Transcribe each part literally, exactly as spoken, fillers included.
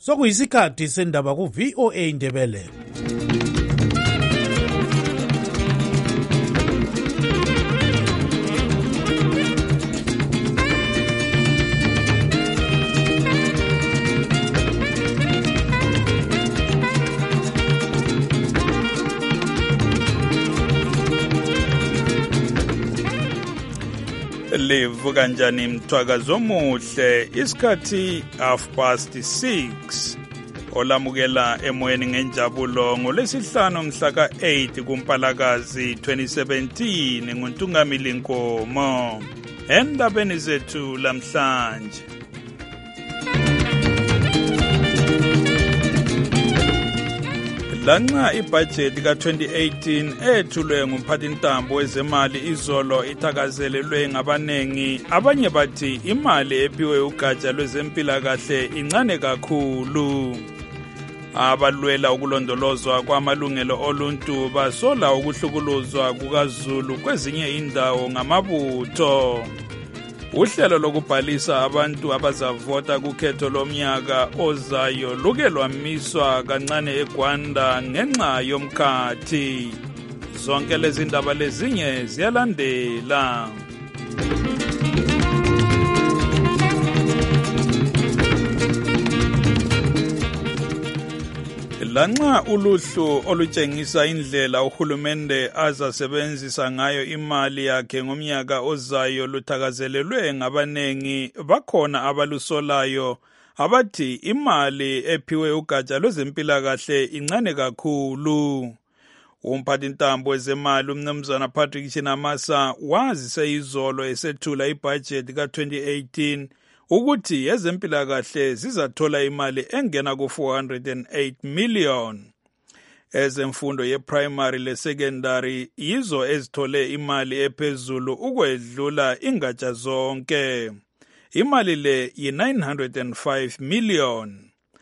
Sokuyisikhathi sendaba ku V O A Ndebele. Livu kanjani mthwakazo omuhle, isikhathi half past six. Olamukela emoyeni ngenjabulo ngolesihlanu mhla ka eight kuMpalakazi twenty seventeen nguNtungamili Nkomo. Endabeni zethu lamhlanje. Lanxa ibudget ka twenty eighteen ethulwe ngumphathintambo wezemali izolo ithakazelelwe ngabanengi, abanye bathi imali ephiwe ugatsha lwezempilakahle incane kakhulu. Abalwela ukulondolozwa kwamalungelo oluntu basola ukuhlukuluzwa kukaZulu kwezinye indawo ngamabutho. Uhlelo lokubhalisa abantu abazavota kukhetho lomnyaka ozayo luke lwamiswa kancane eGwanda ngenxa yomkhathi. Zonke lezi ndaba lezinye ziyalandela. Lanxa uluhlu olutshengisa indlela uhulumende azasebenzisa ngayo imali yakhe ngomnyaka ozayo luthakazelelwe ngabanengi, bakhona abalusolayo abathi imali ephiwe ugatsha lwezempilakahle incane kakhulu. Umphathintambo wezemali umnumzana Patrick Chinamasa wazise izolo esethula ibudget ka twenty eighteen ukuthi ezempilakahle zizathola imali engena ku four hundred eight million. Ezemfundo ye-primary le-secondary yizo ezithole imali ephezulu ukwedlula ingatsha zonke. Imali le yi-nine hundred five million.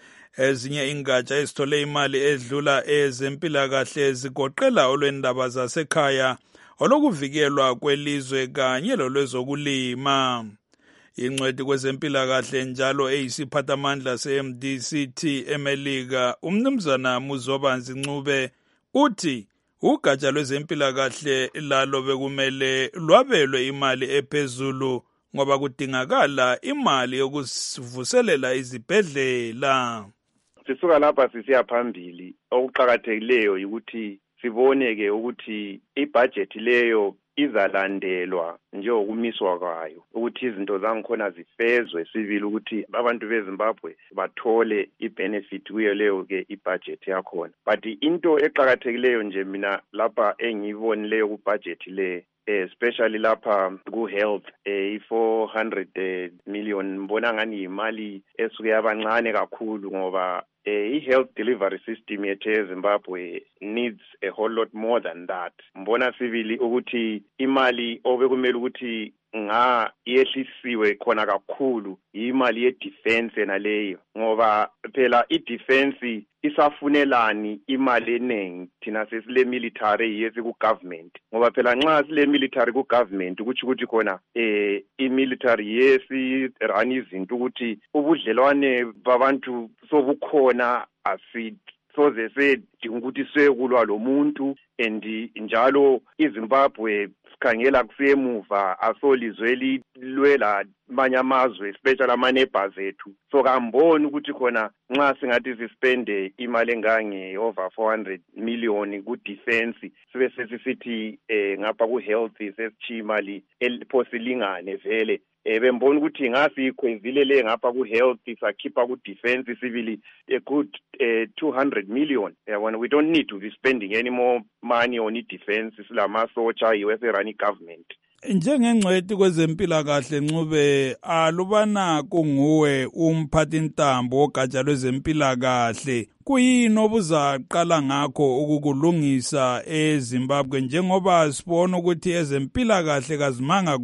Ezinye ingatsha ezithole imali edlula ezempilakahle zigoqela olwendaba zasekhaya, olokuvikelwa kwelizwe kanye lolwezokulima. Ingcweti kwezempilakahle njalo eyisiphathamandla se-M D C T eMelika, umnumzana Muzobanzi Ncube, uthi ugatsha lwezempilakahle lalo bekumele lwabelwe imali ephezulu ngoba kudingakala imali yokuvuselela izibhedlela. Sisuka lapha sisiya phambili, okuqhakathekileyo ukuthi siboneke ukuthi ibudget leyo izalandelwa njengokumiswa kwayo, ukuthi izinto zangikhona zifezwe sivile ukuthi abantu beZimbabwe bathole ibenefit kuyo leyo ke ibudget yakhona. But into eqhakathekileyo nje mina lapha engiyibonileyo kubudget le, especially lapha ku-health, eh, i-four hundred million mbona ngani imali esuke yabancane kakhulu ngoba eh, i-health delivery system yethu eZimbabwe needs a whole lot more than that. Mbona sivili ukuthi imali obekumele ukuthi nga yehlisiwe khona kakhulu imali ye-defense naleyo, ngoba phela i-defense isafunelani imali eningi thina sesile military yesi ku-government, ngoba phela nxa sile military ku-government ukuthi ukuthi khona eh i-military yesi run izinto ukuthi ubudlelwane babantu sobukhona asi soze sedinga ukuthi sekulwa lo muntu, and njalo iZimbabwe sikhangela kusemuva asolizwe lwela manye amazwe especially ama-neighbors ethu. So kamboni ukuthi khona nxa singathi sispende imali engange over four hundred million ku-defense sibe sesisithi eh, ngapha ku-health sesitshiya imali eliphosilinane vele. Eh, bembona ukuthi ngasikhwezile le ngapha ku-health sakhipha ku-defense sibili a good uh, two hundred million. Uh, when we don't need to be spending any more money on i-defense silamasotsha yiwese-run i-government. Njengengcweti kwezempilakahle Ncube, alubana kunguwe umphathintambo wogatsha lwezempilakahle, kuyini obuzaqala ngakho ukukulungisa eZimbabwe njengoba sibona ukuthi ezempilakahle kazimanga kuhle?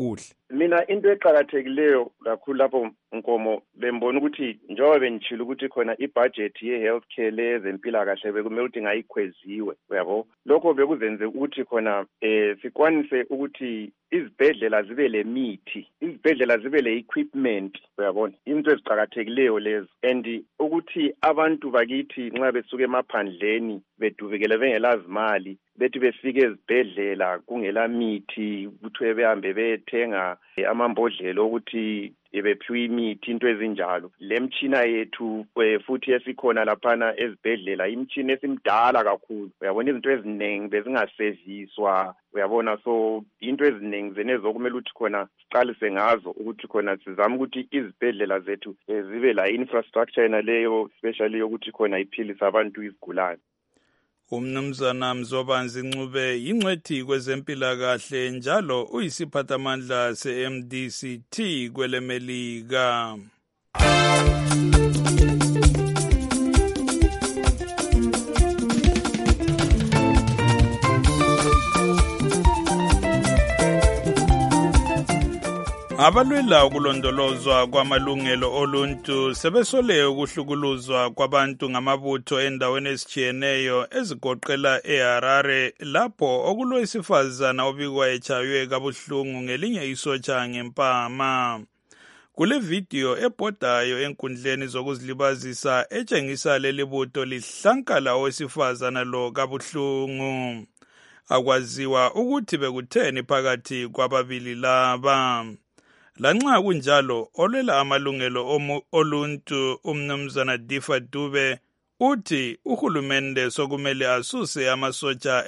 mina into eqakathekileyo kakhulu lapho Nkomo bembona ukuthi njengoba benitshilo ukuthi khona ibudget ye-healthcare lezempilakahle bekumele ukuthi ngayikhweziwe uyabo lokho bekuzenze ukuthi khona eh sikwanise ukuthi izibhedlela zibe le mithi izibhedlela zibe le equipment uyabona into eziqakathekileyo lezo and ukuthi abantu bakithi nxa besuka emaphandleni bedubekele bengelazimali bethi befike ezibhedlela kungela mithi kuthiwe behambe bethenga amambodlela ukuthi ebephiwe imithi into ezinjalo lemtshina yethu futhi esikhona laphana ezibhedlela imtshina esimdala kakhulu uyabona izinto eziningi bezingaseviswa uyabona so into eziningi zenezo kumele ukuthi khona siqalise ngazo ukuthi khona sizama ukuthi izibhedlela zethu zibe la infrastructure yena leyo especially ukuthi khona iphilisa abantu izigulane. Umnumzana Mzobanzi Ncube yingcwethi kwezempilakahle njalo uyisiphathamandla se-M D C T kwelemelika. Abalwela ukulondolozwa kwamalungelo oluntu sebesole ukuhlukuluzwa kwabantu ngamabutho endaweni ezitshiyeneyo ezigoqela eHarare lapho okulowesifazana obikwa echaywe kabuhlungu ngelinye isotsha ngempama. Kule video ebhodayo enkundleni zokuzilibazisa etshengisa leli butho lihlankala owesifazana lo kabuhlungu. Akwaziwa ukuthi bekutheni phakathi kwababili laba. Lanxa kunjalo olwela amalungelo oluntu umnumzana Difa Dube uthi uhulumende sokumele asuse amasotsha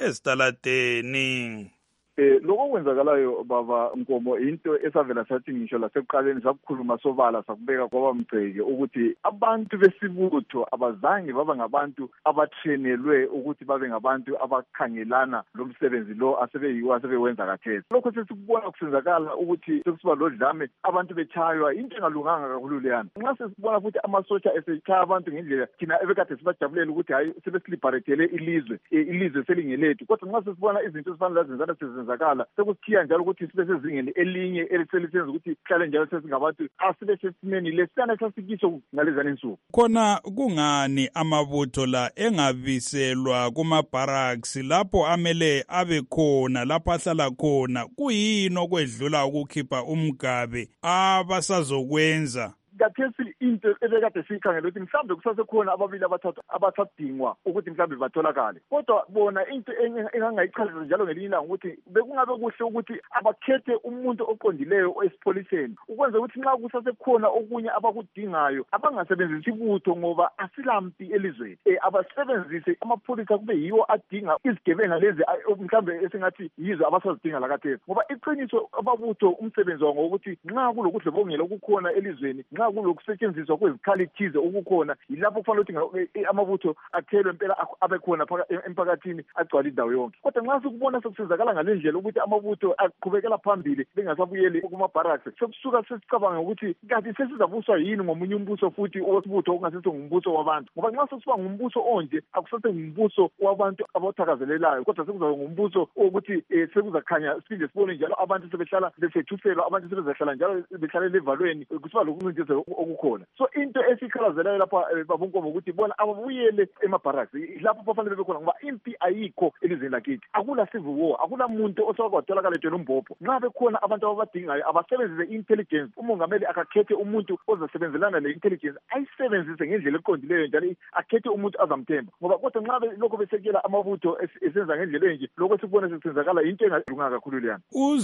ezitaladeni. Eh lokho kwenzakalayo baba Nkomo into esavela sathi ngisho lasekuqaleni sakukhuluma sobala sakubeka kwaba mgceke ukuthi abantu besibutho abazange baba ngabantu abatrenelwe ukuthi babe ngabantu abakhangelana lomsebenzi lo asebeyiwa asebewenza kathesi. Lokho sesikubona kusenzakala ukuthi sekusiba lodlame abantu bechaywa into engalunganga kakhulu leyana. Nxa sesibona futhi amasotsha esechaya abantu ngendlela thina ebekade sibajabulela ukuthi hayi sebesilibaretele ilizwe ilizwe selingelethu kodwa nxa sesibona izinto ezifanele zenzana zakala sekuthiya njalo ukuthi sibe sezingeni elinye eliselisenza ukuthi hlale njalo sesingabantu asibe sesimeni lesana sasikiso ngalezana insuku. Khona kungani amabutho la engabiselwa kuma barracks lapho amele abe khona lapho ahlala khona kuyini okwedlula ukukhipha umgabe abasazokwenza? Kathesi into ebekade siyikhangela ukuthi mhlambe kusasekhona ababili abathathu abasadingwa ukuthi mhlambe batholakale kodwa bona into engangayichazisa njalo ngelinye ilanga ukuthi bekungabe kuhle ukuthi abakhethe umuntu oqondileyo esipholiseni ukwenza ukuthi nxa kusasekhona okunye abakudingayo abangasebenzisi ibutho ngoba asilampi elizweni eh abasebenzise amapholisa kube yiwo adinga izigebenga lezi mhlambe esingathi yizo abasazidinga lakathesi ngoba iqiniso ababutho umsebenzi wabo ukuthi nxa kulokudle bongela ukukhona elizweni nxa kulokusetshenziswa kwezikhali thize ukukhona yilapho kufanele ukuthi amabutho athelwe impela abe khona emphakathini agcwala indawo yonke kodwa nxa sikubona sekusenzakala ngalendlela ukuthi amabutho aqhubekela phambili bengasabuyeli kuma barracks sokusuka sesicabanga ukuthi kanti sesizabuswa yini ngomunye umbuso futhi osibutho ongasethi ngumbuso wabantu ngoba nxa sesiba ngumbuso onje akusase ngumbuso wabantu abathakazelelayo kodwa sekuzoba ngumbuso ukuthi sekuzakhanya siphinde sibone njalo abantu sebehlala besethuselwa abantu sebezahlala njalo behlala levalweni kusiba lokuncintiswa okukhona so into esikhalazelayo lapha babonkomo ukuthi bona ababuyele emabarracks lapho bafanele bekhona ngoba impi ayikho elizweni lakithi akula civil war akula muntu osakwadolakala etshela umbhobho nxa bekhona abantu ababadingayo abasebenzise intelligence umongameli akakhethe umuntu ozasebenzelana le intelligence ayisebenzise ngendlela eqondileyo njalo akhethe umuntu azamthemba ngoba kodwa nxa lokho besekela amabutho esenza ngendlela enje lokho sikubona sesenzakala into engalunganga kakhulu leyana.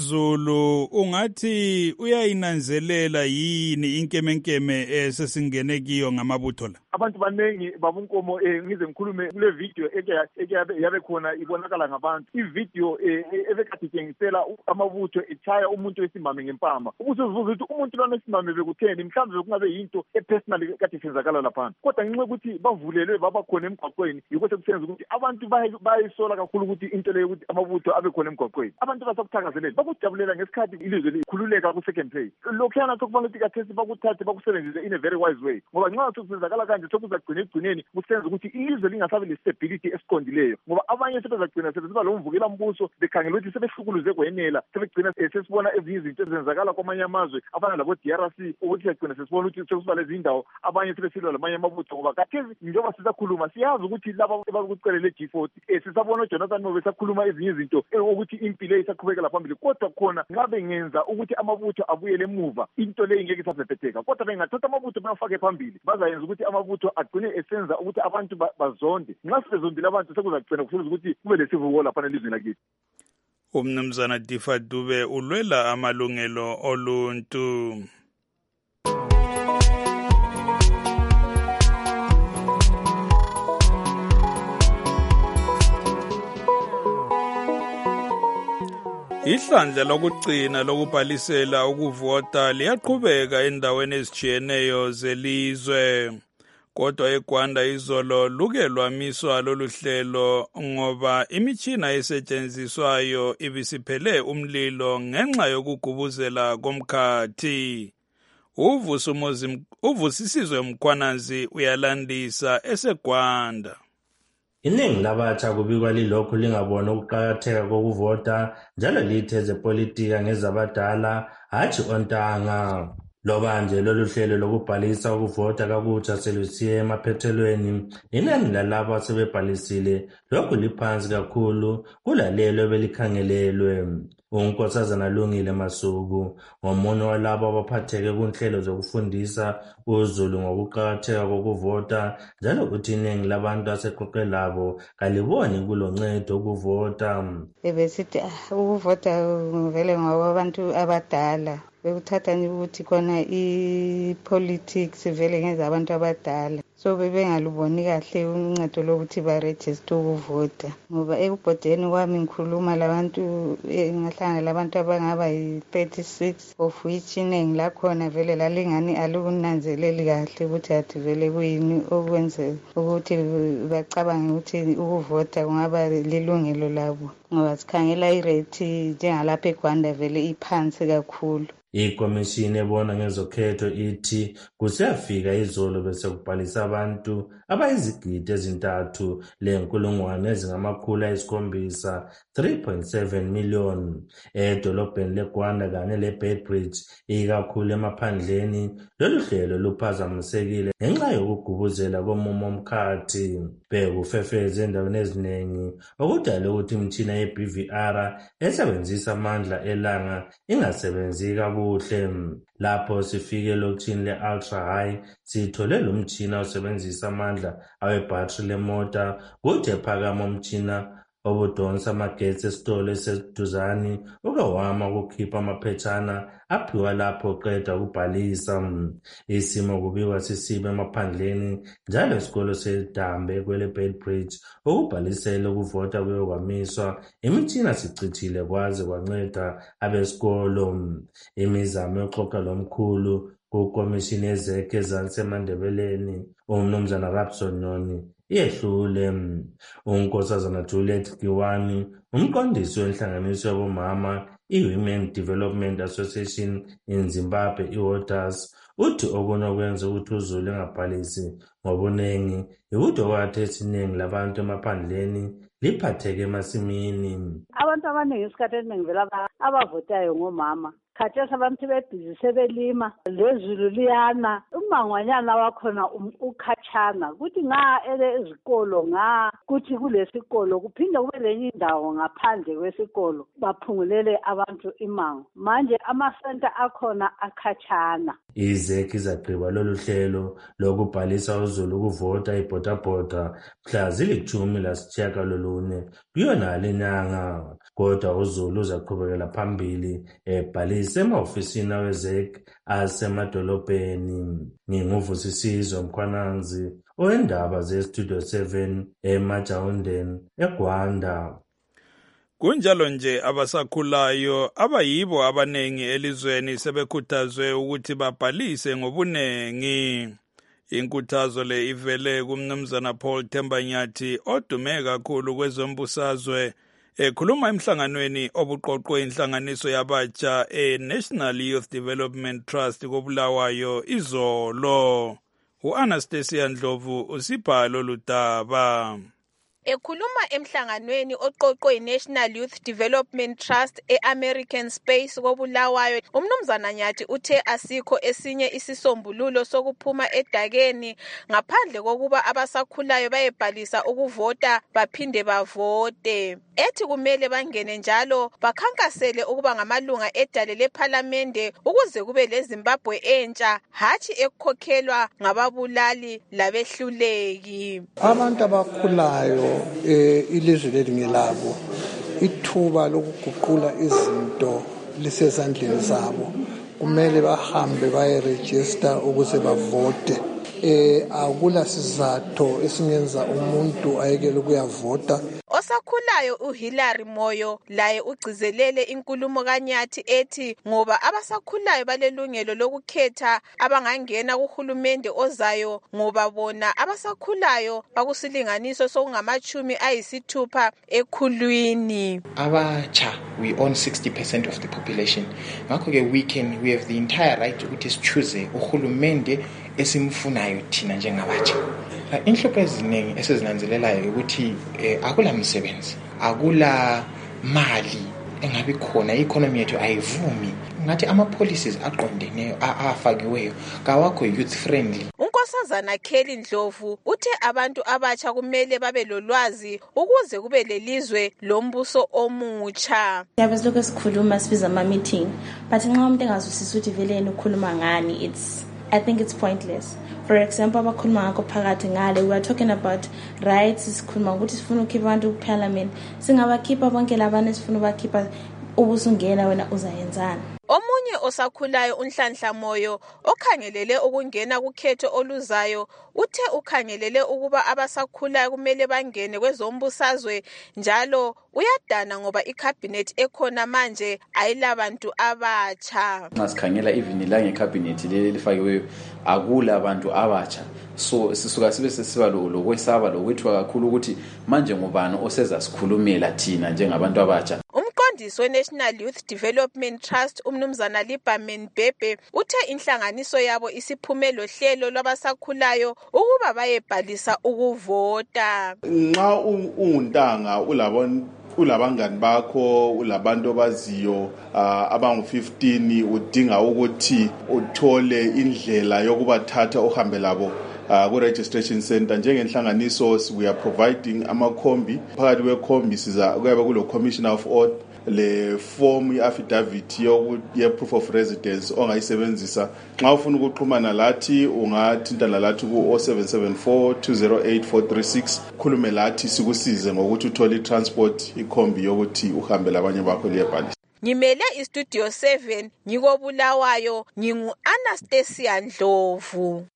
uZulu ungathi uyayinanzelela yini inkemenkeme esesingene kiyo ngamabutho la? Abantu banengi babunkomo ngize ngikhulume kule video eke yabe khona ibonakala ngabantu ivideo ebekade itshengisela amabutho echaya umuntu wesimame ngempama ubusuzibuza ukuthi umuntu lona wesimame bekutheni mhlawumbe bekungabe yinto epersonal kade isenzakala lapha kodwa ngenxa ukuthi bavulelwe baba khona emgwaqweni yikho sekusenza ukuthi abantu bayisola kakhulu ukuthi into leyo ukuthi amabutho abe khona emgwaqweni abantu basakuthakazelela bakujabulela ngesikhathi ilizwe likhululeka ku second phase lokho yana sokufanele ukuthi kathesi bakuthathe bakusebenzise in a very wise way ngoba nxa kusenzakala kanje sokuzagcina egcineni kusenza ukuthi ilizwe lingasabe le-stability esiqondileyo ngoba abanye sebezagcina sebesiba lo mvukela mbuso bekhangela ukuthi sebehlukuluze kwenela sebegcina sesibona ezinye izinto ezenzakala kwamanye amazwe afana labo-D R C ukuthi sagcina sesibona ukuthi sekusiba lezi ndawo abanye sebesilwa lamanye amabutho ngoba kathesi njengoba sisakhuluma siyazi ukuthi laba abakucelele G forty um sisabona uJonathan Mobe sakhuluma ezinye izinto ukuthi impilo isaqhubekela phambili kodwa khona nxa bengenza ukuthi amabutho abuyele emuva into leyo ngeke isabhebhetheka kodwa bengathatha amabutho bafake phambili bazayenza ukuthi amabutho agcine esenza ukuthi abantu bazonde nxa sebezondile abantu sekuzagcina kusebenza ukuthi kube lesivuko laphana elizweni lakithi. Umnumzana Difa Dube ulwela amalungelo oluntu. Ihlandla lokugcina lokubhalisela ukuvota liyaqhubeka endaweni ezijiyeneyo zelizwe. Kodwa eGwanda izolo luke lwamiswa lolu hlelo ngoba imitshina esetshenziswayo ibisiphele umlilo ngenxa yokugubuzela komkhathi. Uvusisizwe Mkhwanazi uyalandisa eseGwanda. Iningi labatsha kubikwa lilokhu lingabona ukuqakatheka kokuvota njalo lithe zepolitika ngezabadala hatshi ontanga. Loba nje lolu hlelo lokubhalisa ukuvota kakutsha selusiye emaphethelweni, inani lalabo asebebhalisile lokhu liphansi kakhulu kulalelo ebelikhangelelwe. uNkosazana Lungile Masuku ngomunye walabo abaphatheke kunhlelo zokufundisa uZulu ngokuqakatheka kokuvota, njalo uthi iningi labantu aseqoqe labo kaliboni kuloncedo ukuvota. Ebesithi ukuvota vele ngabantu abadala, bekuthatha ukuthi khona i-politics vele ngenza abantu abadala, so bebengaluboni kahle uncedo lokuthi baregister ukuvota. Ngoba ekubhodeni kwami ngikhuluma labantu ngahlangana labantu abangaba yi-thirty-six of which iningi lakhona vele lalingani alukunanzeleli kahle ukuthi athi vele kuyini okwenze ukuthi bacabange ukuthi ukuvota kungaba lilungelo labo, ngoba sikhangela irate njengalapha eGwanda vele iphansi kakhulu. Ikomishini ebona ngezokhetho ithi kusiyafika izolo bese kubhalisa abantu abayizigidi ezintathu lenkulungwane ezingamakhulu ayisikhombisa three point seven million edolobheni leGwanda kanye leBedbridge, ikakhulu emaphandleni. Lolu hlelo luphazamisekile ngenxa yokugubuzela komumo omkhathi. Bekufefeze endaweni eziningi okudala ukuthi imitshina ye-B V R esebenzisa amandla elanga ingasebenzi kakuhle. Lapho sifike elokishini le-Ultra High sithole lo mtshina osebenzisa amandla awebhatri lemota, kuthi ephakama umtshina obudonsa amagetsi esitolo eseduzane ukawama ukukhipha amaphetshana aphiwa lapho qeda ukubhalisa. Isimo kubikwa sisibe emaphandleni, njalo isikolo sedambe kwele Bedbridge ukubhalisela ukuvota kuye kwamiswa. Imitshina sicithile kwaze kwanceda abesikolo. Imizamo yoxoxa lomkhulu kukomishini yezekhe ezansemandebeleni uMnumzana Rabson Noni iyehlule. uNkosazana Juliet Kiwani, umqondisi wenhlanganiso yabomama i-Women Development Association in Zimbabwe, i-WODAS, uthi okunokwenza ukuthi uZulu engabhalisi ngobuningi yikuthi okwathi esiningi labantu emaphandleni liphatheke emasimini. Abantu abaningi isikhathi esiningi vele abavotayo ngomama. Khathesi abantu bebhizi sebelima, lezulu liyana, umangwanyana wakhona ukhatshana, kuthi nga ele ezikolo nga kuthi kulesikolo kuphinde kube lenye indawo ngaphandle kwesikolo baphungulele abantu imango. Manje amasenta akhona akhatshana. Izekhe izagqiba lolu hlelo lokubhalisa uZulu ukuvota ibhodabhoda mhla zilithumi lasitshiyagalolunye kuyona lenyanga, kodwa uZulu uzaqhubekela phambili ebhalisa ema-ofisini awezekhe asemadolobheni. Nginguvusisizwe Mkhwanazi, owendaba ze-Studio seven eMajawundeni, eGwanda. Kunjalo nje abasakhulayo abayibo abanengi elizweni sebekhuthazwe ukuthi babhalise ngobunengi. Inkuthazo le ivele kuMnumzana Paul Thembanyathi odume kakhulu kwezombusazwe ekhuluma emhlanganweni obuqoqwe inhlanganiso yabatsha e-National Youth Development Trust koBulawayo izolo. U-Anastasia Ndlovu usipha lolu daba. Ekhuluma emhlanganweni oqoqwe yi-National Youth Development Trust e-American Space koBulawayo, umnumzana Nyathi uthe asikho esinye isisombululo sokuphuma edakeni ngaphandle kokuba abasakhulayo bayebhalisa ukuvota baphinde bavote. Ethi kumele bangene njalo bakhankasele ukuba ngamalunga edale lephalamende ukuze kube leZimbabwe entsha, hatshi ekukhokhelwa ngababulali labehluleki. Abantu abakhulayo Eh, ilizwe leli ngelabo, ithuba lokuguqula izinto lisezandleni zabo, kumele bahambe bayeregister ukuze bavote. Eh, akula sizatho esingenza umuntu ayekele ukuyavota. Osakhulayo uHillary Moyo laye ugcizelele inkulumo kaNyathi ethi ngoba abasakhulayo balelungelo lokukhetha abangangena kuhulumende ozayo ngoba bona abasakhulayo bakusilinganiso sokungamachumi ayisithupha ekhulwini. Abatsha, we own sixty percent of the population. Ngakho ke we can we have the entire right ukuthi sichoose uhulumende esimfunayo thina njengabatsha. Inhlupho eziningi esizinanzelelayo ukuthi akula msebenzi, akula mali engabe khona, i-economy yethu ayivumi. Ngathi ama policies aqondeneyo afakiweyo kawakho youth friendly. Unkosazana Kelly Ndlovu uthe abantu abatsha kumele babe lolwazi ukuze kube lelizwe lombuso omutsha. Siyabesiloko sikhuluma sibiza ama meeting, but nxa umuntu engazwisisi ukuthi vele yena ukhuluma ngani, it's I think it's pointless. For example, abakhuluma ngakho phakathi ngale, we are talking about rights, sikhuluma ukuthi sifuna ukukhipha abantu kuparliament, singabakhipha bonke labana sifuna bakhipha ubusungena wena uzayenzana. Omunye osakhulayo uNhlanhla Moyo okhangelele ukungena kukhetho oluzayo uthe ukhangelele ukuba abasakhulayo kumele bangene kwezombusazwe njalo uyadana ngoba icabinet ekhona manje ayilabantu abatsha. Ngasikhangela even la ngecabinet leli lifakiweyo akula abantu abatsha, so sisuka sibe sesiba lokwesaba lokwethwa kakhulu ukuthi manje ngubani oseza sikhulumela thina njengabantu abatsha. Umqondisi we-National Youth Development Trust umnumzana Liberman Bhebhe uthe inhlanganiso yabo isiphume lohlelo lwabasakhulayo ukuba bayebhalisa ukuvota. Nxa untanga ulabona ulabangani bakho, ulabantu abaziyo abangu fifteen, udinga ukuthi uthole indlela yokubathatha uhambe labo Uh, ku-registration center njengenhlanganiso we are providing amakhombi. Phakathi kwekhombi siza kuyabe kulo commissioner of oath, le form i-affidavit ye-proof of residence ongayisebenzisa. Nxa ufuna ukuxhumana lathi ungathintana lathi ku zero seven seven four two zero eight four three six, khulume lathi sikusize ngokuthi uthole i-transport ikhombi yokuthi uhambe labanye bakho liyebhalisa. Ngimele istudio seven ngikobulawayo, ngingu-Anastasia Ndlovu.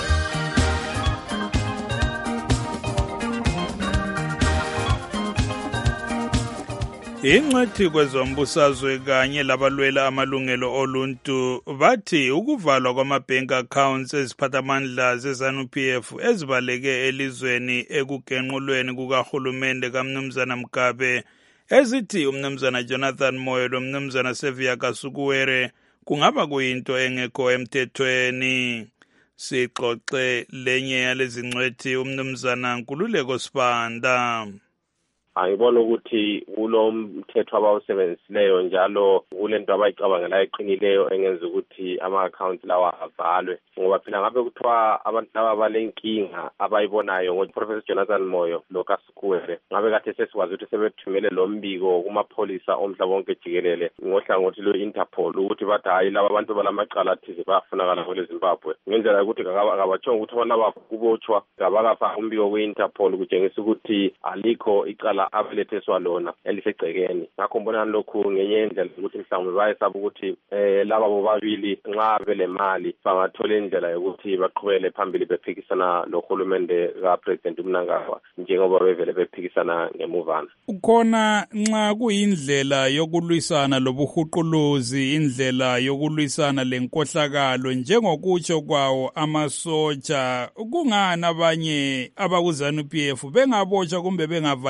Ingcwethi kwezombusazwe kanye labalwela amalungelo oluntu bathi ukuvalwa kwama-bank accounts eziphathamandla ze-ZANU-P F ezibaleke elizweni ekugenqulweni kukahulumende kaMnumzana Mugabe ezithi uMnumzana Jonathan Moyo lomnumzana Sevia Kasukuwere kungaba kuyinto engekho emthethweni. Sixoxe lenye yalezi ngcwethi uMnumzana Nkululeko Sibanda. Angibona ukuthi kulo mthetho abawusebenzisileyo njalo kulento abayicabangela eqinileyo engenza ukuthi ama-accounts lawa avalwe, ngoba phela ngabe kuthiwa abantu laba balenkinga abayibonayo ngoProfessor Jonathan Moyo loKasukuwere ngabe kade sesikwazi ukuthi sebethumele lo mbiko kumapholisa omhlaba wonke jikelele ngohlangothi lwe-Interpol ukuthi bathi hayi laba abantu balamacala athize bayafunakala kwele Zimbabwe, ngendlela yokuthi akabatshonga ukuthi abantu laba kubotshwa ngabakafa umbiko kwe-Interpol kutshengisa ukuthi alikho icala abelethiswa lona elisegcekeni. Ngakho mbona lokhu ngenye indlela ukuthi mhlawumbe bayesaba ukuthi eh laba bobabili nxa belemali bangathola indlela yokuthi baqhubele phambili bephikisana nohulumende kaPresident uMnangagwa njengoba bevele bephikisana ngemuvana. Ukhona nxa kuyindlela yokulwisana lobuhuquluzi, indlela yokulwisana lenkohlakalo njengokutsho kwawo amasotsha, kungani abanye abakuZANU-P F bengabotshwa kumbe bengavalelwa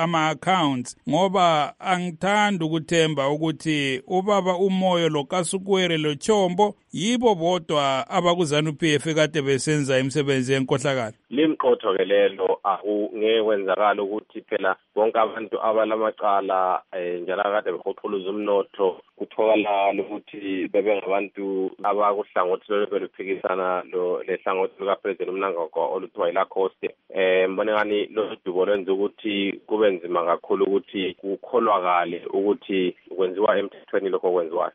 ama-accounts ngoba angithanda ukuthemba ukuthi ubaba uMoyo lo Kasukuwere lo Chombo yibo bodwa abakuZANU-P F kade besenza imisebenzi yenkohlakalo. Limqotho ke lelo akungeke kwenzakala ukuthi phela bonke abantu abalamacala njalo kade behoquluza umnotho kutholakala ukuthi bebe ngabantu abakuhlangothi beluphikisana lo lehlangothi likaPresident uMnangagwa oluthiwa iLacoste. Eh mbone ngani lo dubo lwenza ukuthi kube nzima kakhulu ukuthi kukholwakale ukuthi kwenziwa emthethweni lokho kwenziwayo.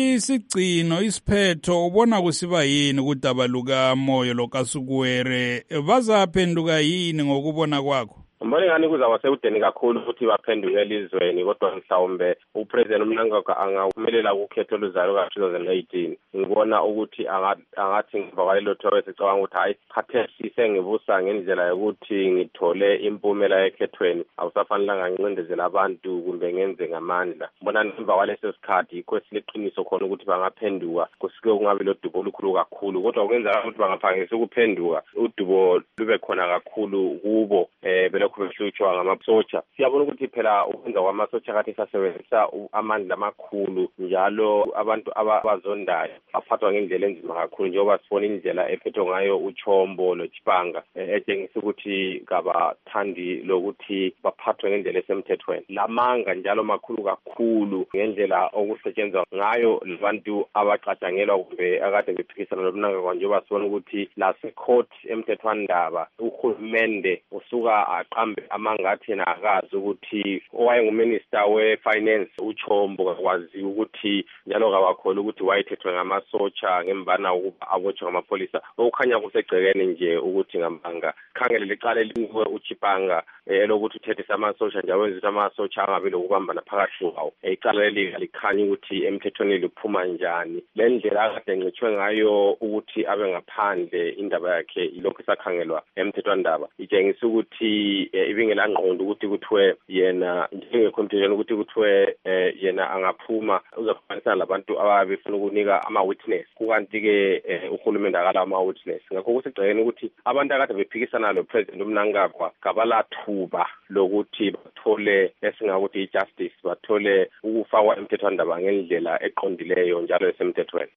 Isigcino isiphetho ubona kusiba yini kudaba luka Moyo lo Kasukuwere bazaphenduka yini ngokubona kwakho? Mbone ngani kuzaba sekudeni kakhulu ukuthi baphenduke elizweni kodwa mhlawumbe uPresident uMnangagwa angaphumelela ukhetho luzayo ka twenty eighteen. Ngibona ukuthi angathi ngivakalelo thobe sicabanga ukuthi hayi khathesi sengibusa ngendlela yokuthi ngithole impumela ekhethweni awusafanelanga ngincindezela abantu kumbe ngenze ngamandla. Mbona ngemva kwaleso sikhathi ikho siliqiniso khona ukuthi bangaphenduka kusike kungabe lo dubo olukhulu kakhulu kodwa kwenza ukuthi bangaphangisa ukuphenduka udubo lube khona kakhulu kubo eh kuhlutshwa ngamasotsha. Siyabona ukuthi phela ukwenza kwamasotsha kade sasebenzisa amandla amakhulu njalo abantu abazondayo baphathwa ngendlela enzima kakhulu njengoba sibona indlela ephethwe ngayo uChombo noChipanga etshengisa ukuthi kabathandi lokuthi baphathwe ngendlela esemthethweni. Lamanga njalo makhulu kakhulu ngendlela okusetshenzwa ngayo labantu abacatshangelwa kumbe akade bephikisana noMnangagwa njengoba sibona ukuthi lasecourt emthethwandaba uhulumende usuka aqambe amangathi yena akazi ukuthi owayenguminister we-finance uChombo kakwazi ukuthi njalo kabakhona ukuthi wayethethwe ngamasotsha ngembana ukuba abotshwe ngamapolisa okukhanya kusegcekeni nje ukuthi ngamanga khangele licala elinye uChipanga elokuthi uthethisa amasotsha njalo wenza amasotsha angabe lokubambana phakathi kwawo icala leli likhanya ukuthi emthethweni liphuma njani le ndlela akade ngicwe ngayo ukuthi abe ngaphandle indaba yakhe ilokhu sakhangelwa emthethwandaba itshengisa ukuthi ibingela ngqondo ukuthi kuthiwe yena njengekhompetition ukuthi kuthiwe yena angaphuma uzofanisa labantu ababefuna ukunika ama witness kukanti ke uhulumende akala ama witness ngakho kusegcekeni ukuthi abantu akade bephikisana lo President uMnangagwa kabalathuba lokuthi bathole esingakuthi ijustice bathole ukufakwa emthethwandaba ngendlela eqondileyo njalo esemthethweni.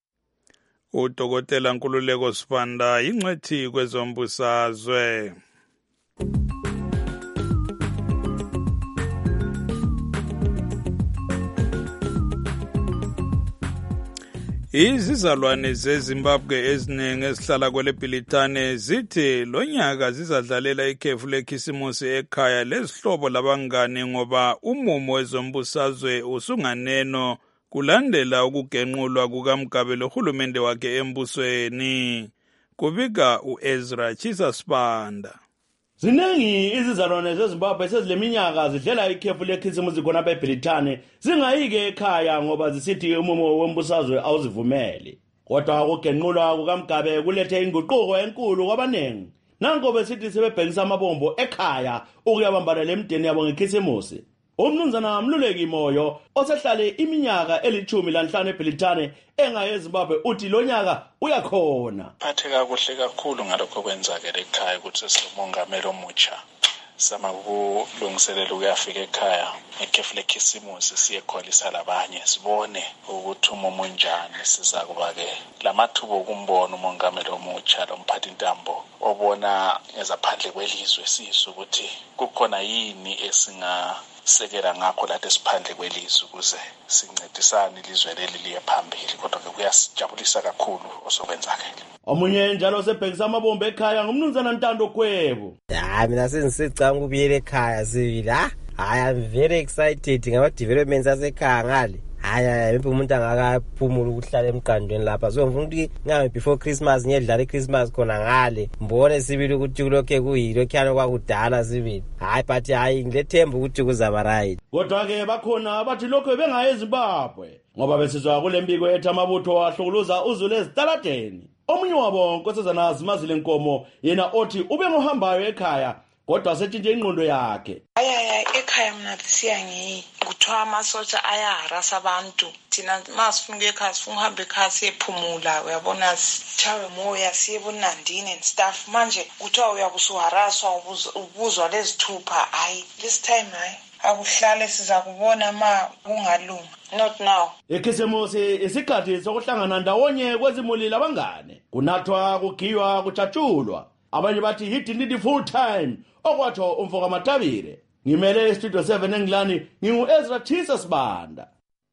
uDokotela Nkululeko Sibanda ingcwethi kwezombusazwe. Izizalwane zeZimbabwe eziningi ezihlala kwele Bhilitane zithi lo nyaka zizadlalela ikhefu lekhisimusi ekhaya lezihlobo labangane ngoba umumo wezombusazwe usunganeno kulandela ukugenqulwa kukaMgabe lohulumende wakhe embusweni. Kubika uEzra Chisa Sibanda. Ziningi izizalwane zeZimbabwe sezileminyaka zidlela ikhefu lekhisimusi khona eBhilitane zingayike ekhaya ngoba zisithi umumo wembusazwe awuzivumeli. Kodwa ukugenqulwa kukaMgabe kulethe inguquko enkulu kwabanengi. Nanko besithi sebebhekisa amabombo ekhaya ukuyabambana lemdeni yabo ngekhisimusi. Umnumzana Mluleki Moyo osehlale iminyaka elithumi lanhlanu eBhilitane engaye eZimbabwe uthi lo nyaka uyakhona. Phatheka kuhle kakhulu ngalokho kwenzakala ekhaya ukuthi simongameli omutsha sama ukulungiselela ukuyafika ekhaya ekhefu lekhisimusi siye khwalisa labanye sibone ukuthi umumo njani sizakuba ke lamathuba okumbona umongameli omutsha lomphathi intambo obona ezaphandle kwelizwe sizo ukuthi kukhona yini esinga sekela ngakho lathi siphandle kwelizwe ukuze sincedisane ilizwe leli liye phambili kodwa ke kuyasijabulisa kakhulu osokwenzakala. Omunye njalo osebhekisa amabombo ekhaya ngumnumzana Ntando Gwebo. Hayi mina sengisicanga ukubuyela ekhaya sibili. Ha I am very excited ngaba developments asekhaya ngale. Hayi impela umuntu angakaphumula ukuhlala emqandweni lapha so ngifuna ukuthi ngabe before Christmas ngiyedlala iChristmas khona ngale mbone sibili ukuthi kulokho kuyilo kyano kwakudala sibili. Hayi but hayi ngilethemba ukuthi kuzaba right. Kodwa ke bakhona abathi lokho bengaye eZimbabwe ngoba besizwa kulembiko ethi amabutho ahlukuluza uzulu ezitaladeni. Omunye wabo nkosazana Zimazile Nkomo yena othi ube ngohambayo ekhaya kodwa setshintshe ingqondo yakhe. Hayi hayi ekhaya mina siyangiki kuthiwa amasotsha ayaharasa abantu thina masifuna ukuya ekhaya sifuna uhambe ekhaya siyephumula uyabona sithawe moya siye ebunandini and stuff manje kuthiwa uyabe usuharaswa ubuzwa lezithupha hayi this time hayi akuhlale siza kubona ma kungalunga not now. Ikhisimusi isikhathi sokuhlangana ndawonye kwezimulilo abangane kunathwa kugiywa kucatshulwa abanye bathi he did it full time okwatho umfoka Matabire. Ngimele Studio seven eNgilani ngingu Ezra Thisa Sibanda.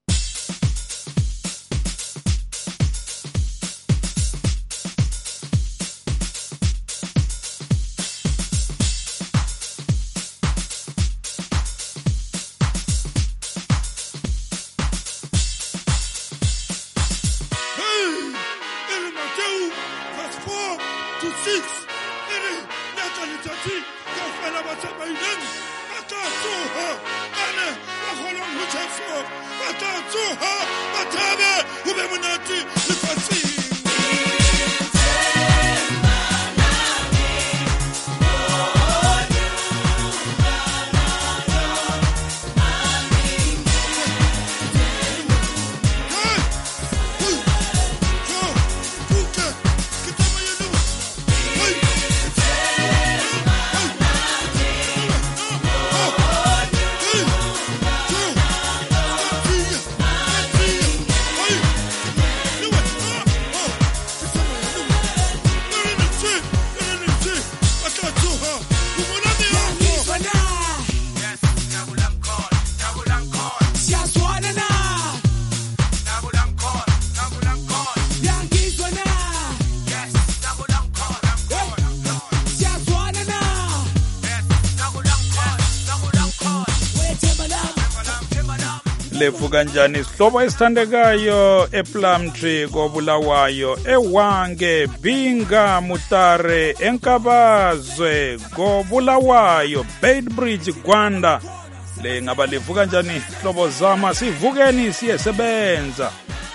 Lefu kanjani sihlobo esithandekayo ePlumtree koBulawayo eWange Binga Mutare eNkabazwe koBulawayo Beitbridge Gwanda le ngaba lefu kanjani sihlobo zama sivukeni siyesebenza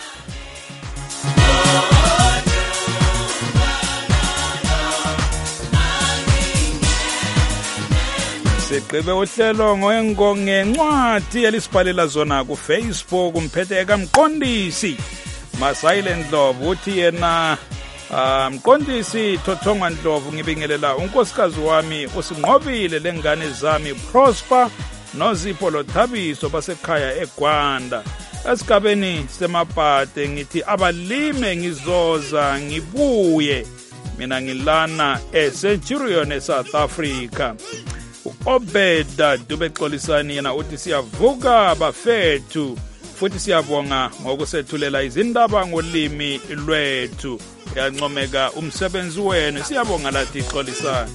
Siqebe uhlelo ngencwadi elisibhalela zona ku Facebook umphethe kaMqondisi Masayile Ndlovu uthi yena Mqondisi Thothongwa Ndlovu ngibingelela unkosikazi wami usinqobile lengane zami Prosper noZipho Lothabiso basekhaya eGwanda esigabeni semabhade ngithi abalime ngizoza ngibuye mina ngilana eCenturion eSouth Africa Obeda Dubexolisani yena uthi siyavuka bafethu futhi siyabonga ngokusethulela izindaba ngolimi lwethu yancomeka umsebenzi wenu siyabonga lathi Xolisani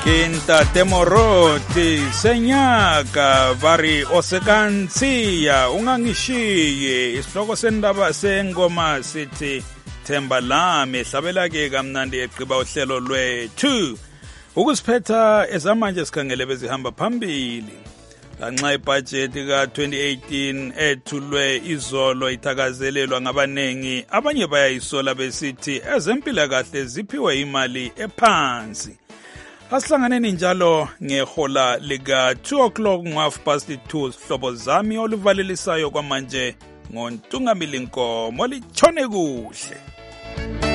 Kinta Temoroti senyaka vari osekansiya ungangishiye isihloko sendaba sengoma sithi Themba lami hlabela ke kamnandi eqhiba uhlelo lwethu ukusiphetha ezamanje sikhangele bezihamba phambili lanxa ibudget ka twenty eighteen ethulwe izolo ithakazelelwa ngabanengi abanye bayayisola besithi ezempilakahle ziphiwe imali ephansi. Asihlanganeni njalo ngehola lika two o'clock half past two sihlobo zami oluvalelisayo kwamanje ngontungamili Nkomo lichone kuhle.